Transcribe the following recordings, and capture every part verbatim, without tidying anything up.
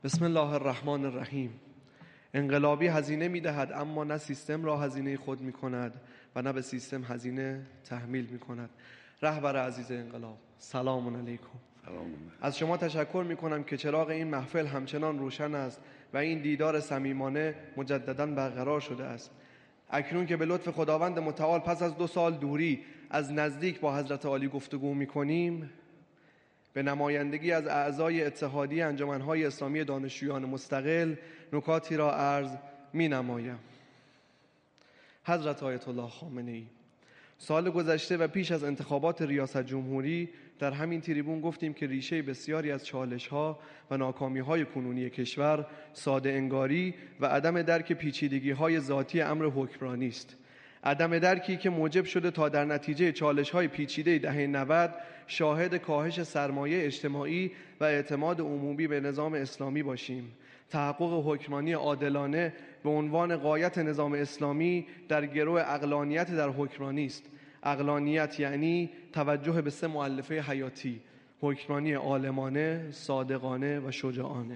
بسم الله الرحمن الرحیم. انقلابی هزینه می‌دهد اما نه سیستم را هزینه خود می‌کند و نه به سیستم هزینه تحمیل می‌کند. رهبر عزیز انقلاب، سلام علیکم. سلام. از شما تشکر می‌کنم که چراغ این محفل همچنان روشن است و این دیدار صمیمانه مجدداً برقرار شده است. اکنون که به لطف خداوند متعال پس از دو سال دوری از نزدیک با حضرت عالی گفتگو می‌کنیم، به نمایندگی از اعضای اتحادیه انجمن‌های اسلامی دانشجویان مستقل نکاتی را عرض می‌نمایم. حضرت آیت الله خامنه‌ای، سال گذشته و پیش از انتخابات ریاست جمهوری در همین تریبون گفتیم که ریشه بسیاری از چالش‌ها و ناکامی‌های کنونی کشور ساده انگاری و عدم درک پیچیدگی‌های ذاتی امر حکمرانی است. عدم درکی که موجب شده تا در نتیجه چالش‌های پیچیده دهه نود شاهد کاهش سرمایه اجتماعی و اعتماد عمومی به نظام اسلامی باشیم. تحقق حکمرانی عادلانه به عنوان غایت نظام اسلامی در گرو عقلانیت در حکمرانی است. عقلانیت یعنی توجه به سه مؤلفه حیاتی: حکمرانی عالمانه، صادقانه و شجاعانه.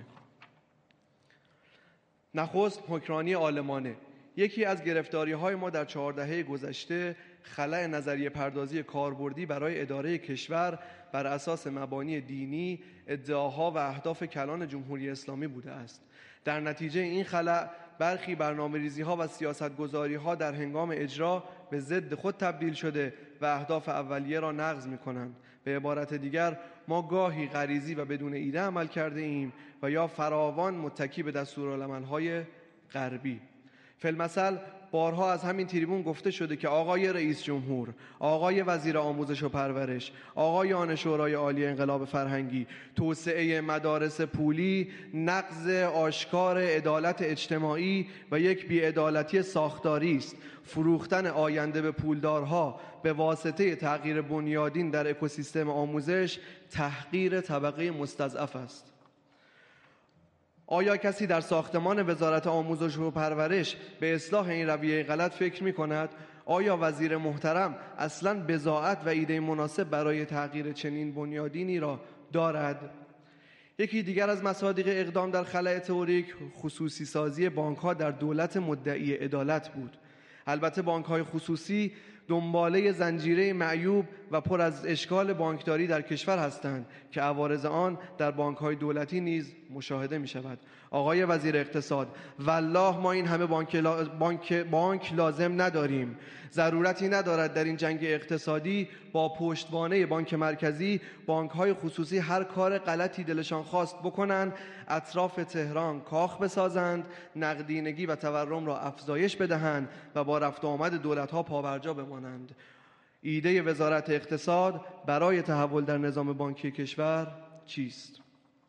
نخست حکمرانی عالمانه. یکی از گرفتاری‌های ما در چهار دهه گذشته خلأ نظریه پردازی کاربردی برای اداره کشور بر اساس مبانی دینی، ادعاها و اهداف کلان جمهوری اسلامی بوده است. در نتیجه این خلأ برخی برنامه‌ریزی‌ها و سیاست‌گذاری‌ها در هنگام اجرا به ضد خود تبدیل شده و اهداف اولیه را نقض می‌کنند. به عبارت دیگر، ما گاهی غریزی و بدون ایده عمل کرده ایم و یا فراوان متکی به دستورالعمل‌های غربی. فی‌المثل بارها از همین تریبون گفته شده که آقای رئیس جمهور، آقای وزیر آموزش و پرورش، آقایان شورای عالی انقلاب فرهنگی، توسعه مدارس پولی نقض آشکار عدالت اجتماعی و یک بی‌عدالتی ساختاری است. فروختن آینده به پولدارها به واسطه تغییر بنیادین در اکوسیستم آموزش تحقیر طبقه مستضعف است. آیا کسی در ساختمان وزارت آموزش و پرورش به اصلاح این رویه غلط فکر می کند؟ آیا وزیر محترم اصلاً بضاعت و ایده مناسب برای تغییر چنین بنیادینی را دارد؟ یکی دیگر از مصادیق اقدام در خلأ تئوریک خصوصی سازی بانک‌ها در دولت مدعی عدالت بود. البته بانک‌های خصوصی دنباله زنجیره معیوب و پر از اشکال بانکداری در کشور هستند که عوارض آن در بانک‌های دولتی نیز مشاهده می‌شود. آقای وزیر اقتصاد، والله ما این همه بانک, لا... بانک... بانک لازم نداریم. ضرورتی ندارد در این جنگ اقتصادی با پشتوانه بانک مرکزی بانک‌های خصوصی هر کار غلطی دلشان خواست بکنند، اطراف تهران کاخ بسازند، نقدینگی و تورم را افزایش بدهند و با رفت و آمد دولت‌ها پابرجا بمانند. ایده وزارت اقتصاد برای تحول در نظام بانکی کشور چیست؟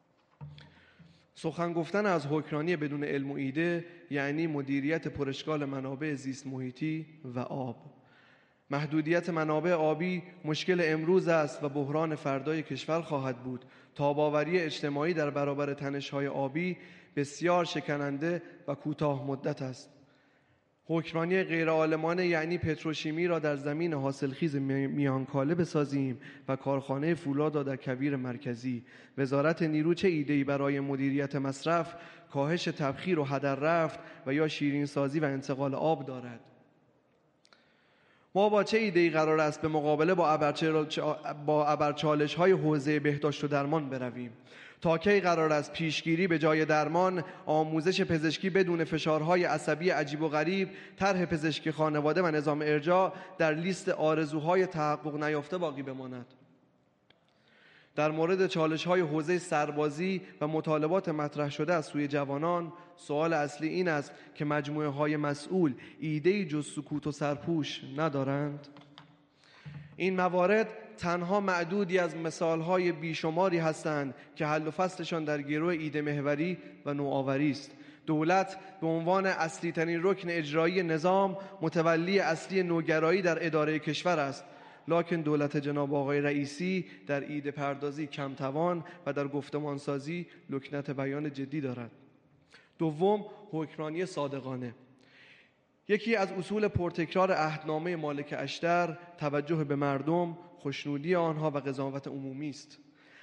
سخن گفتن از حکمرانی بدون علم و ایده یعنی مدیریت پراشکال منابع زیست محیطی و آب. محدودیت منابع آبی مشکل امروز است و بحران فردای کشور خواهد بود. تاب‌آوری اجتماعی در برابر تنش‌های آبی بسیار شکننده و کوتاه مدت است. حکمرانی غیرعالمانه یعنی پتروشیمی را در زمین حاصلخیز میانکاله بسازیم و کارخانه فولاد را در کویر مرکزی. وزارت نیرو چه ایده‌ای برای مدیریت مصرف، کاهش تبخیر و هدر رفت و یا شیرین سازی و انتقال آب دارد؟ ما با چه ایده‌ای قرار است به مقابله با ابرچالش‌های حوزه بهداشت و درمان برویم؟ تا کی قرار است پیشگیری به جای درمان، آموزش پزشکی بدون فشارهای عصبی عجیب و غریب، طرح پزشکی خانواده و نظام ارجاع در لیست آرزوهای تحقق نیافته باقی بماند؟ در مورد چالش‌های حوزه سربازی و مطالبات مطرح شده از سوی جوانان، سوال اصلی این است که مجموعه‌های مسئول ایده‌ای جز سکوت و سرپوش ندارند؟ این موارد تنها معدودی از مثالهای بیشماری هستند که حل و فصلشان در گرو ایده محوری و نوآوری است. دولت به عنوان اصلی ترین رکن اجرایی نظام متولی اصلی نوگرایی در اداره کشور است، لکن دولت جناب آقای رئیسی در ایده پردازی کمتوان و در گفتمانسازی لکنت بیان جدی دارد. دوم، حکمرانی صادقانه. یکی از اصول پرتکرار عهدنامه مالک اشتر توجه به مردم، خوشنودی آنها و قضاوت عمومی است.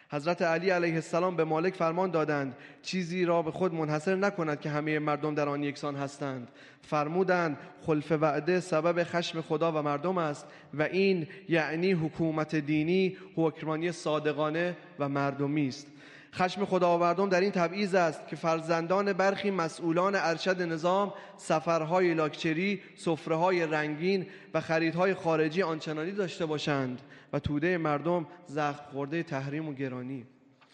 حضرت علی علیه السلام به مالک فرمان دادند چیزی را به خود منحصر نکند که همه مردم در آن یکسان هستند. فرمودند خلف وعده سبب خشم خدا و مردم است و این یعنی حکومت دینی، حکمرانی صادقانه و مردمی است. خشم خدا و مردم در این تبعیض است که فرزندان برخی مسئولان ارشد نظام سفرهای لاکچری، سفره‌های رنگین و خریدهای خارجی آنچنانی داشته باشند و توده مردم زخم خورده تحریم و گرانی.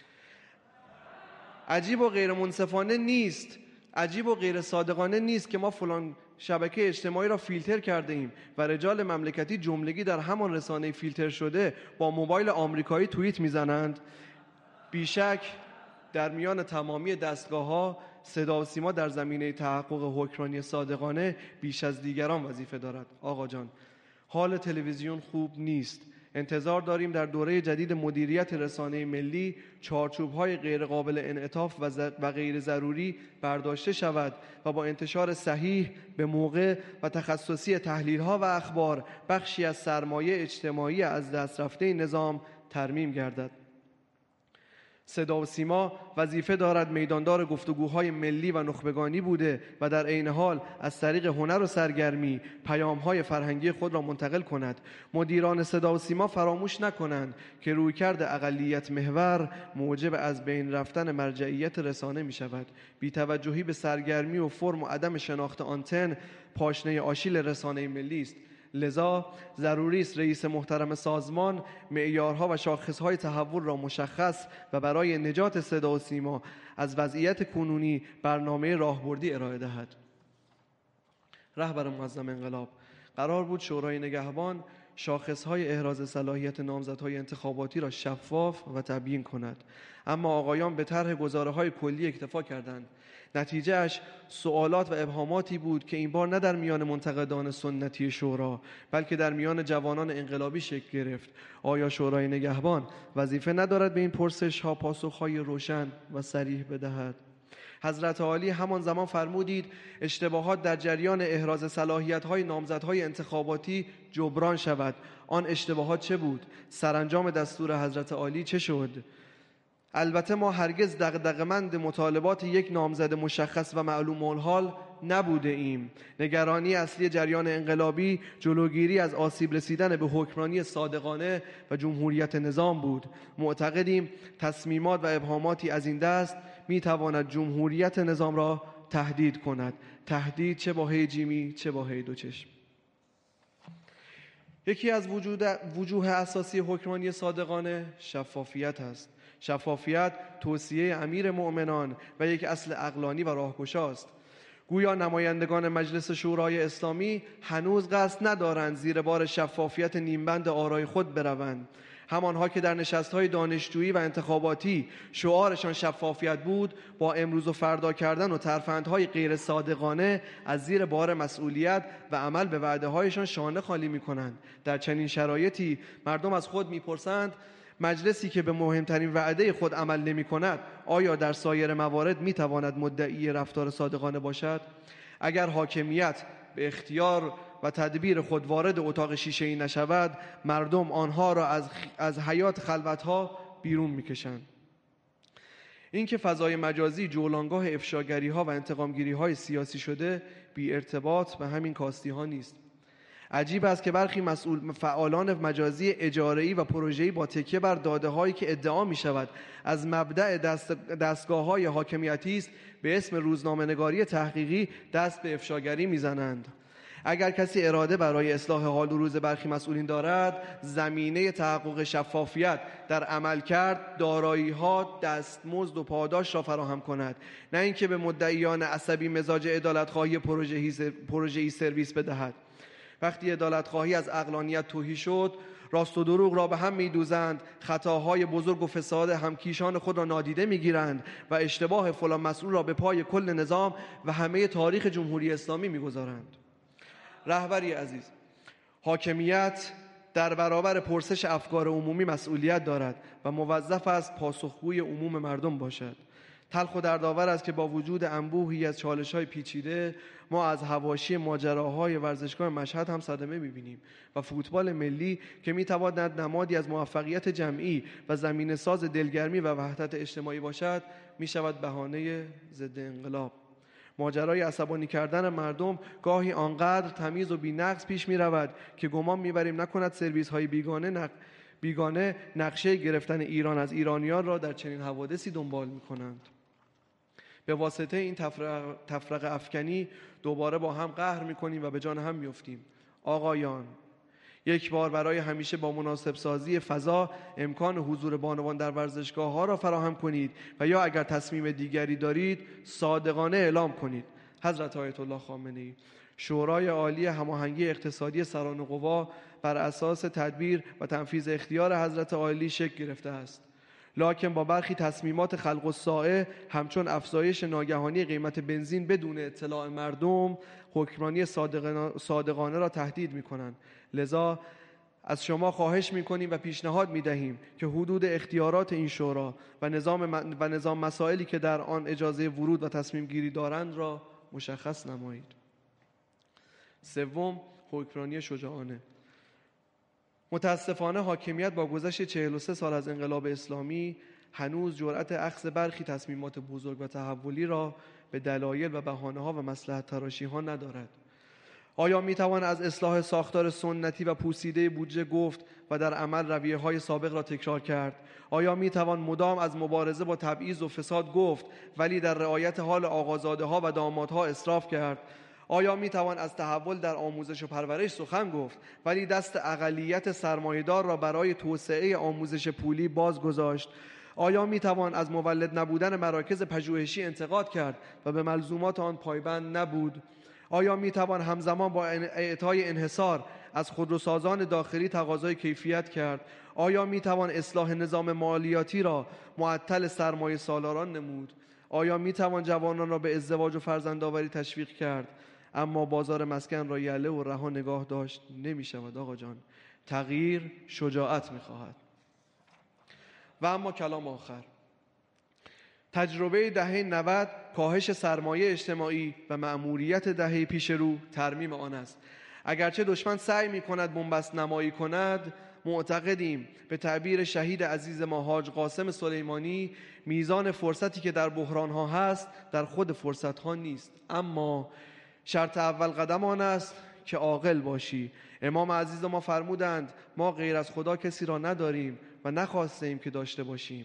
عجیب و غیر منصفانه نیست، عجیب و غیر صادقانه نیست که ما فلان شبکه اجتماعی را فیلتر کرده ایم و رجال مملکتی جملگی در همان رسانه فیلتر شده با موبایل آمریکایی توییت میزنند. بیشک در میان تمامی دستگاه‌ها صدا و سیما در زمینه تحقق حکمرانی صادقانه بیش از دیگران وظیفه دارد. آقا جان، حال تلویزیون خوب نیست. انتظار داریم در دوره جدید مدیریت رسانه ملی چارچوب‌های غیر قابل انعطاف و غیر ضروری برداشته شود و با انتشار صحیح به موقع و تخصصی تحلیل‌ها و اخبار بخشی از سرمایه اجتماعی از دست رفته نظام ترمیم گردد. صدا و سیما وظیفه دارد میداندار گفتگوهای ملی و نخبگانی بوده و در عین حال از طریق هنر و سرگرمی پیام‌های فرهنگی خود را منتقل کند. مدیران صدا و سیما فراموش نکنند که رویکرد اقلیت محور موجب از بین رفتن مرجعیت رسانه می شود. بی‌توجهی به سرگرمی و فرم و عدم شناخت آنتن پاشنه آشیل رسانه ملی است. لذا ضروری است رئیس محترم سازمان معیارها و شاخصهای تحول را مشخص و برای نجات صدا و سیما از وضعیت کنونی برنامه راهبردی ارائه دهد. رهبر معظم انقلاب: قرار بود شورای نگهبان شاخصهای احراز صلاحیت نامزدهای انتخاباتی را شفاف و تبیین کند، اما آقایان به طرح گزاره‌های کلی اکتفا کردند. نتیجهش سوالات و ابهاماتی بود که این بار نه در میان منتقدان سنتی شورا بلکه در میان جوانان انقلابی شکل گرفت. آیا شورای نگهبان وظیفه ندارد به این پرسش‌ها پاسخ‌های روشن و صریح بدهد؟ حضرت عالی همان زمان فرمودید اشتباهات در جریان احراز صلاحیت‌های نامزدهای انتخاباتی جبران شود. آن اشتباهات چه بود؟ سرانجام دستور حضرت عالی چه شد؟ البته ما هرگز دغدغه‌مند مطالبات یک نامزد مشخص و معلوم الحال نبوده ایم. نگرانی اصلی جریان انقلابی جلوگیری از آسیب رسیدن به حکمرانی صادقانه و جمهوریت نظام بود. معتقدیم تصمیمات و ابهاماتی از این دست میتواند جمهوریت نظام را تهدید کند. تهدید چه با هی جیمی چه با هی دو چشم. یکی از وجود وجوه اساسی حکمرانی صادقانه شفافیت است. شفافیت توصیه امیر مؤمنان و یک اصل عقلانی و راهگشاست. گویا نمایندگان مجلس شورای اسلامی هنوز قصد ندارند زیر بار شفافیت نیمبند آرای خود بروند. همانها که در نشست‌های دانشجویی و انتخاباتی شعارشان شفافیت بود، با امروز و فردا کردن و ترفندهای غیر صادقانه از زیر بار مسئولیت و عمل به وعده‌هایشان شانه خالی می‌کنند. در چنین شرایطی مردم از خود می‌پرسند مجلسی که به مهمترین وعده خود عمل نمی کند آیا در سایر موارد می تواند مدعی رفتار صادقانه باشد؟ اگر حاکمیت به اختیار و تدبیر خود وارد اتاق شیشه‌ای نشود، مردم آنها را از از حیات خلوتها بیرون می کشند. این که فضای مجازی جولانگاه افشاگری ها و انتقامگیری های سیاسی شده بی ارتباط به همین کاستی ها نیست. عجیب است که برخی مسئول فعالان مجازی اجاره‌ای و پروژه‌ای با تکیه بر داده‌هایی که ادعا می‌شود از مبدأ دست دستگاه‌های حاکمیتی است به اسم روزنامه‌نگاری تحقیقی دست به افشاگری می‌زنند. اگر کسی اراده برای اصلاح حال و روز برخی مسئولین دارد، زمینه تحقق شفافیت در عملکرد، دارایی‌ها، دستمزد و پاداش را فراهم کند، نه اینکه به مدعیان عصبی مزاج عدالت‌خواهی پروژه‌ای سرویس بدهد. وقتی عدالت‌خواهی از عقلانیت تهی شد، راست و دروغ را به هم می‌دوزند، خطاهای بزرگ و فساد همکیشان خود را نادیده می‌گیرند و اشتباه فلان مسئول را به پای کل نظام و همه تاریخ جمهوری اسلامی می‌گذارند. رهبری عزیز، حاکمیت در برابر پرسش افکار عمومی مسئولیت دارد و موظف است پاسخگوی عموم مردم باشد. تلخ و دردآور است که با وجود انبوهی از چالش‌های پیچیده ما از حواشی ماجراهای ورزشگاه مشهد هم صدمه می‌بینیم و فوتبال ملی که می‌تواند نمادی از موفقیت جمعی و زمینه‌ساز دلگرمی و وحدت اجتماعی باشد می‌شود بهانه ضد انقلاب. ماجرای عصبانی کردن مردم گاهی آنقدر تمیز و بی‌نقص پیش می‌رود که گمان می‌بریم نکند سرویس‌های بیگانه نق... بیگانه نقشه گرفتن ایران از ایرانیان را در چنین حوادثی دنبال می‌کنند. به واسطه این تفرق, تفرق افکنی دوباره با هم قهر میکنیم و به جان هم میفتیم. آقایان، یک بار برای همیشه با مناسب سازی فضا امکان حضور بانوان در ورزشگاه ها را فراهم کنید و یا اگر تصمیم دیگری دارید صادقانه اعلام کنید. حضرت آیت الله خامنه‌ای: شورای عالی هماهنگی اقتصادی سران قوا بر اساس تدبیر و تنفیذ اختیار حضرت عالی شکل گرفته است، لکن با برخی تصمیمات خلق الساعه همچون افزایش ناگهانی قیمت بنزین بدون اطلاع مردم حکمرانی صادقانه را تهدید می‌کنند. لذا از شما خواهش می‌کنیم و پیشنهاد می‌دهیم که حدود اختیارات این شورا و نظام و نظام مسائلی که در آن اجازه ورود و تصمیم گیری دارند را مشخص نمایید. سوم، حکمرانی شجاعانه. متاسفانه حاکمیت با گذشت چهل و سه سال از انقلاب اسلامی هنوز جرأت اخذ برخی تصمیمات بزرگ و تحولی را به دلایل و بهانه‌ها و مصلحت تراشی‌ها ندارد. آیا می‌توان از اصلاح ساختار سنتی و پوسیده بودجه گفت و در عمل رویه‌های سابق را تکرار کرد؟ آیا می‌توان مدام از مبارزه با تبعیض و فساد گفت ولی در رعایت حال آقازاده‌ها و دامادها اسراف کرد؟ آیا می‌توان از تحول در آموزش و پرورش سخن گفت ولی دست اقلیت سرمایه‌دار را برای توسعه آموزش پولی باز گذاشت؟ آیا می‌توان از مولد نبودن مراکز پژوهشی انتقاد کرد و به ملزومات آن پایبند نبود؟ آیا می‌توان همزمان با اعطای انحصار از خودروسازان داخلی تقاضای کیفیت کرد؟ آیا می‌توان اصلاح نظام مالیاتی را معطل سرمایه سالاران نمود؟ آیا می‌توان جوانان را به ازدواج و فرزندآوری تشویق کرد؟ اما بازار مسکن را یله و رها نگاه داشت نمی‌شود. آقا جان، تغییر شجاعت می‌خواهد. و اما کلام آخر، تجربه دهه نود کاهش سرمایه اجتماعی و مأموریت دهه پیش رو ترمیم آن است. اگرچه دشمن سعی می‌کند بن‌بست نمایی کند، معتقدیم به تعبیر شهید عزیز ما حاج قاسم سلیمانی میزان فرصتی که در بحران‌ها هست در خود فرصت‌ها نیست، اما شرط اول قدم آن است که عاقل باشی. امام عزیز ما فرمودند ما غیر از خدا کسی را نداریم و نخواستیم که داشته باشیم.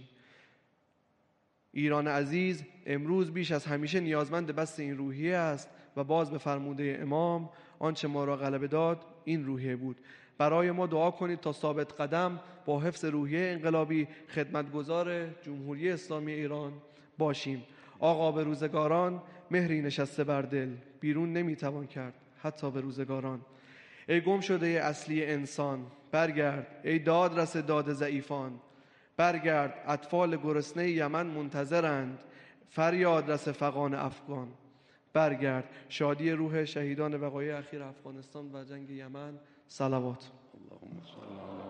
ایران عزیز امروز بیش از همیشه نیازمند بسط این روحیه است و باز به فرموده امام آنچه ما را غلبه داد این روحیه بود. برای ما دعا کنید تا ثابت قدم با حفظ روحیه انقلابی خدمتگزار جمهوری اسلامی ایران باشیم. آقا به روزگاران مهری نشسته بر دل، بیرون نمیتوان کرد حتی به روزگاران. ای گم شده اصلی انسان برگرد، ای دادرس داد ضعیفان برگرد. اطفال گرسنه یمن منتظرند، فریاد رس فغان افغان برگرد. شادی روح شهیدان وقایع اخیر افغانستان و جنگ یمن. صلوات. اللهم صل علی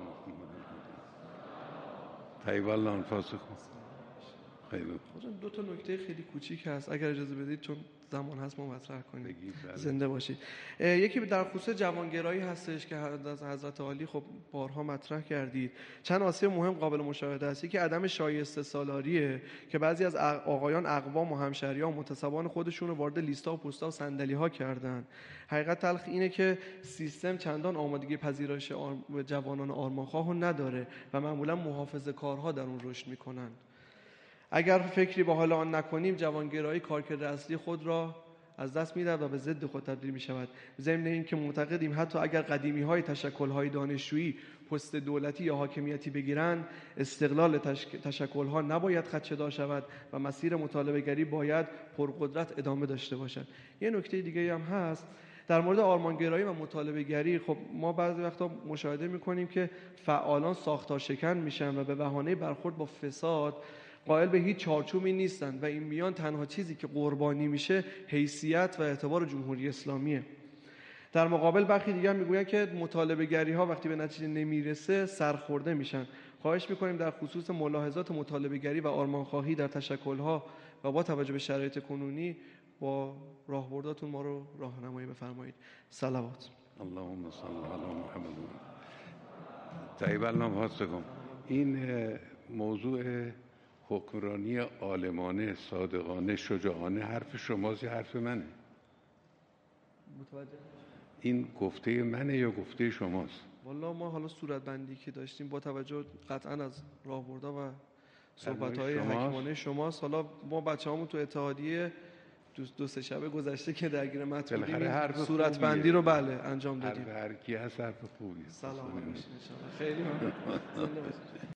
محمد. طیب الله انفاسکم. خیلی دو تا نکته خیلی کوچیک هست اگر اجازه بدید چون زمان هست ما مطرح کنیم. زنده باشید. یکی در خصوص جوانگرایی هستش که از حضرت عالی خب بارها مطرح کردید. چند آسیب مهم قابل مشاهده است. یکی عدم شایسته سالاریه که بعضی از آقایان اقوام و همشهریان و متصوان خودشون رو وارد لیستا و پستا و صندلی‌ها کردن. حقیقت تلخ اینه که سیستم چندان آمادگی پذیرش جوانان آرمانخواه نداره و معمولا محافظه‌کارها در اون رشد میکنن. اگر فکری به حال آن نکنیم جوانگرایی کارکرد اصلی خود را از دست می‌دهد و به ضد خود تبدیل می‌شود. ضمن اینکه معتقدیم حتی اگر قدیمی‌های تشکل‌های دانشجویی پست دولتی یا حاکمیتی بگیرند استقلال تشک... تشکل‌ها نباید خدشه‌دار شود و مسیر مطالبه‌گری باید پرقدرت ادامه داشته باشد. یه نکته دیگه هم هست در مورد آرمانگرایی و مطالبه‌گری. خب ما بعضی وقتا مشاهده می‌کنیم که فعالان ساختار شکن میشن و به بهانه برخورد با فساد قائل به هیچ چارچوبی نیستند و این میان تنها چیزی که قربانی میشه حیثیت و اعتبار جمهوری اسلامیه. در مقابل برخی دیگر میگویند که مطالبه‌گری ها وقتی به نتیجه نمیرسه سرخورده میشن. خواهش میکنیم در خصوص ملاحظات مطالبه‌گری و آرمانخواهی در تشکل‌ها و با توجه به شرایط کنونی با راهبرداتون ما رو راهنمایی بفرمایید. صلوات. اللهم صل علی محمد. طیب الانفاسکم. این موضوع حکمرانی عالمانه، صادقانه، شجاعانه حرف شماست یا حرف منه؟ متوجه. این گفته منه یا گفته شماست؟ والا ما حالا صورت بندی که داشتیم با توجه قطعا از راهبردها و صحبت‌های حکیمانه شماست. حالا ما بچه‌هامون تو اتحادیه دو, دو سه شب گذشته که درگیر متن بودیم صورت بندی رو بله انجام دادیم. هر کی هست حرف خوبیه. سلام باشین ان شاء الله. خیلی ممنون.